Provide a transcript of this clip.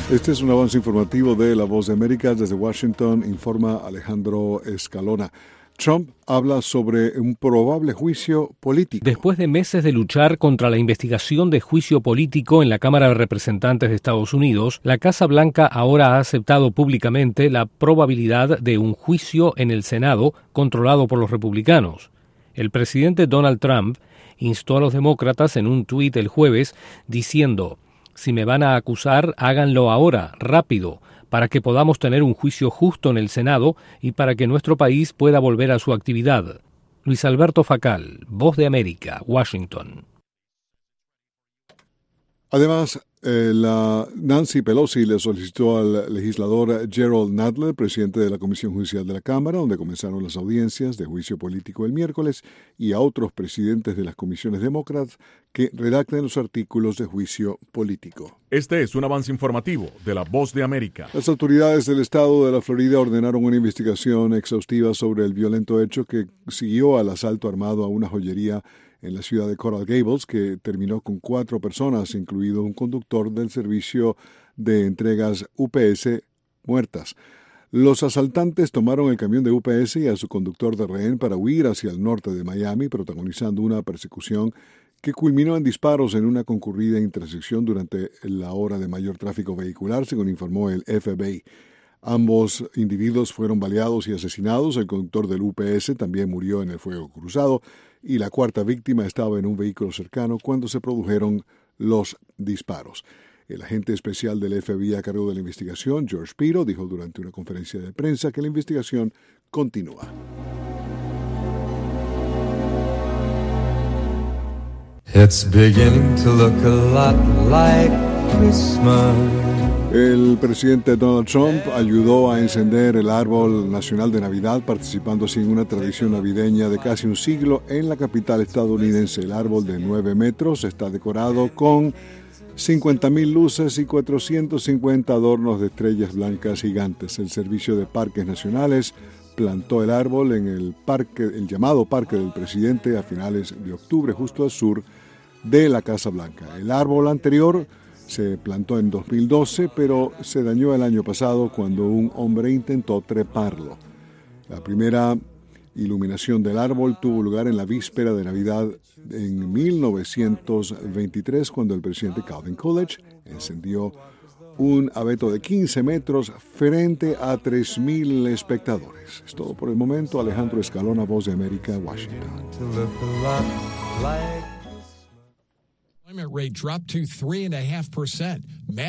Este es un avance informativo de La Voz de América. Desde Washington informa Alejandro Escalona. Trump habla sobre un probable juicio político. Después de meses de luchar contra la investigación de juicio político en la Cámara de Representantes de Estados Unidos, la Casa Blanca ahora ha aceptado públicamente la probabilidad de un juicio en el Senado controlado por los republicanos. El presidente Donald Trump instó a los demócratas en un tuit el jueves diciendo: «Si me van a acusar, háganlo ahora, rápido, para que podamos tener un juicio justo en el Senado y para que nuestro país pueda volver a su actividad». Luis Alberto Facal, Voz de América, Washington. Además, la Nancy Pelosi le solicitó al legislador Gerald Nadler, presidente de la Comisión Judicial de la Cámara, donde comenzaron las audiencias de juicio político el miércoles, y a otros presidentes de las comisiones demócratas que redacten los artículos de juicio político. Este es un avance informativo de La Voz de América. Las autoridades del estado de la Florida ordenaron una investigación exhaustiva sobre el violento hecho que siguió al asalto armado a una joyería en la ciudad de Coral Gables, que terminó con 4 personas, incluido un conductor del servicio de entregas UPS, muertas. Los asaltantes tomaron el camión de UPS y a su conductor de rehén para huir hacia el norte de Miami, protagonizando una persecución que culminó en disparos en una concurrida intersección durante la hora de mayor tráfico vehicular, según informó el FBI. Ambos individuos fueron baleados y asesinados. El conductor del UPS también murió en el fuego cruzado y la cuarta víctima estaba en un vehículo cercano cuando se produjeron los disparos. El agente especial del FBI a cargo de la investigación, George Piro, dijo durante una conferencia de prensa que la investigación continúa. It's beginning to look a lot like Christmas. El presidente Donald Trump ayudó a encender el árbol nacional de Navidad, participando así en una tradición navideña de casi un siglo en la capital estadounidense. El árbol de 9 metros está decorado con 50,000 luces y 450 adornos de estrellas blancas gigantes. El Servicio de Parques Nacionales plantó el árbol en el llamado Parque del Presidente, a finales de octubre, justo al sur de la Casa Blanca. El árbol anterior se plantó en 2012, pero se dañó el año pasado cuando un hombre intentó treparlo. La primera iluminación del árbol tuvo lugar en la víspera de Navidad en 1923, cuando el presidente Calvin Coolidge encendió un abeto de 15 metros frente a 3,000 espectadores. Es todo por el momento. Alejandro Escalona, Voz de América, Washington. Employment rate dropped to 3.5%.